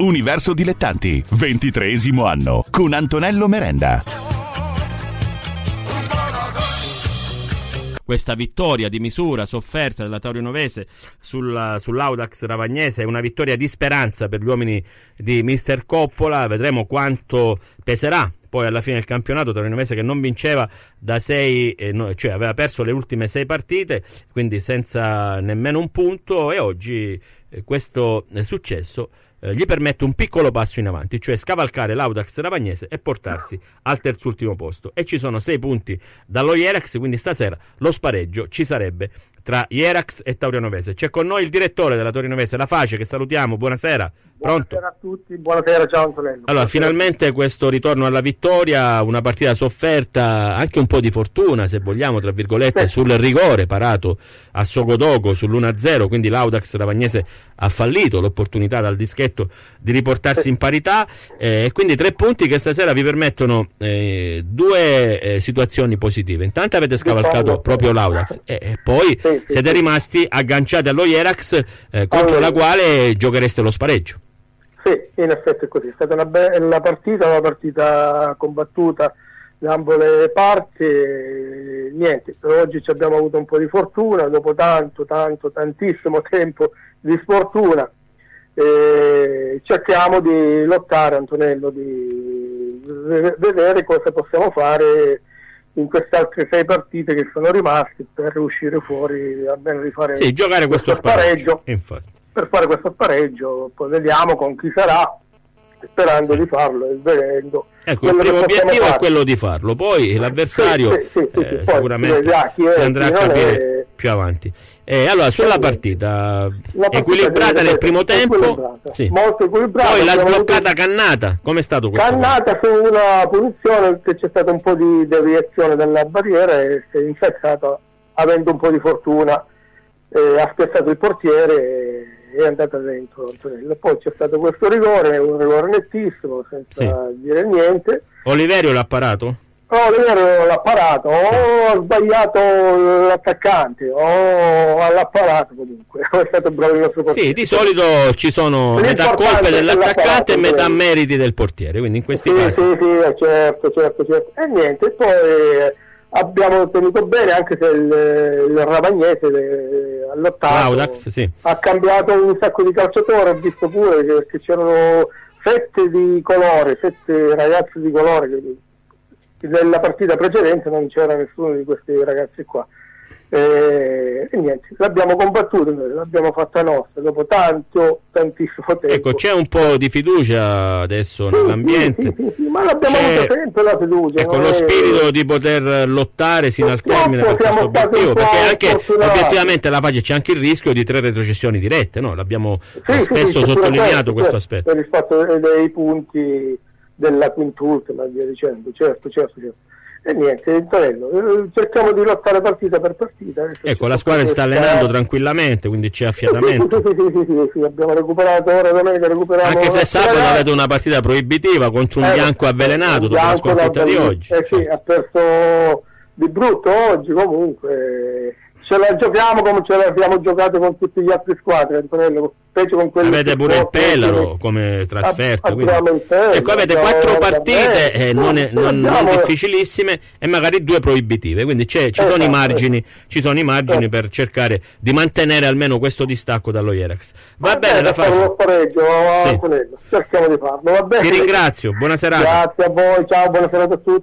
Universo Dilettanti, 23° anno, con Antonello Merenda. Questa vittoria di misura sofferta della Taurinovese sull'Audax Ravagnese è una vittoria di speranza per gli uomini di Mister Coppola. Vedremo quanto peserà poi alla fine del campionato. Taurinovese che non vinceva da cioè aveva perso le ultime 6 partite, quindi senza nemmeno un punto, e oggi questo successo gli permette un piccolo passo in avanti, cioè scavalcare l'Audax Ravagnese e portarsi al terzultimo posto. E ci sono 6 punti dallo Ierax, quindi stasera lo spareggio ci sarebbe tra Ierax e Taurinovese. C'è con noi il direttore della Taurinovese, La Face, che salutiamo. Buonasera. Pronto? Buonasera a tutti, buonasera, ciao Antonello. Allora, finalmente questo ritorno alla vittoria, una partita sofferta, anche un po' di fortuna, se vogliamo, tra virgolette, sul rigore parato a Sogodogo sull'1-0, quindi l'Audax Ravagnese ha fallito l'opportunità dal dischetto di riportarsi in parità, e quindi 3 punti che stasera vi permettono 2 situazioni positive. Intanto avete scavalcato proprio l'Audax e poi siete rimasti agganciati allo Ierax, contro la quale giochereste lo spareggio. Sì, in effetti è così, è stata una partita combattuta da ambo le parti, niente, per oggi ci abbiamo avuto un po' di fortuna, dopo tantissimo tempo di sfortuna, cerchiamo di lottare, Antonello, di vedere cosa possiamo fare in queste altre 6 partite che sono rimaste per uscire fuori, almeno di fare giocare questo spareggio. Infatti. Per fare questo spareggio, poi vediamo con chi sarà, sperando di farlo e vedendo. Ecco, il primo obiettivo è quello di farlo, poi l'avversario sicuramente si andrà a capire più avanti. Allora, sulla partita equilibrata nel primo tempo, molto equilibrata. Poi la sbloccata Cannata, com'è stato questo? Cannata su una punizione che c'è stata un po' di deviazione dalla barriera e si è infestato avendo un po' di fortuna, ha spezzato il portiere, è andata dentro Antonello. Poi c'è stato questo rigore, un rigore nettissimo, senza dire niente. Oliverio l'ha parato? Oliverio l'ha parato, o ha sbagliato l'attaccante, o l'ha parato comunque. È stato bravo il nostro portiere. Sì, di solito ci sono metà colpe dell'attaccante e metà meriti del portiere, quindi in questi casi. Sì, certo. E niente, poi abbiamo tenuto bene, anche se il Ravagnese all'ottavo ha cambiato un sacco di calciatori, ho visto pure che c'erano 7 di colore, 7 ragazzi di colore, che nella partita precedente non c'era nessuno di questi ragazzi qua. E niente, l'abbiamo combattuto, l'abbiamo fatta nostra dopo tantissimo tempo. Ecco, c'è un po' di fiducia adesso nell'ambiente. Sì, ma l'abbiamo avuta sempre la fiducia. Ecco, lo spirito di poter lottare sino al termine per questo obiettivo, perché anche obiettivamente la Face c'è anche il rischio di 3 retrocessioni dirette, no? L'abbiamo spesso sottolineato questo aspetto. Per il fatto dei punti della quintultima, via dicendo, certo. E niente, Antonello, cerchiamo di lottare partita per partita. Ecco, la squadra si sta allenando tranquillamente, quindi c'è affiatamento. Sì, abbiamo recuperato ora domenica, anche se sabato avete una partita proibitiva contro un bianco avvelenato dopo la sconfitta di oggi. Ha perso di brutto oggi, comunque ce la giochiamo come ce l'abbiamo giocato con tutti gli altri squadre, Antonello, specie con quelli. Avete pure il Pelaro come trasferta, ecco, avete 4 partite non difficilissime e magari 2 proibitive, quindi ci sono i margini per cercare di mantenere almeno questo distacco dallo Ierax. Va bene, la faccio. Lo spareggio, Antonello, cerchiamo di farlo, va bene. Ti ringrazio, buona serata. Grazie a voi, ciao, buona serata a tutti.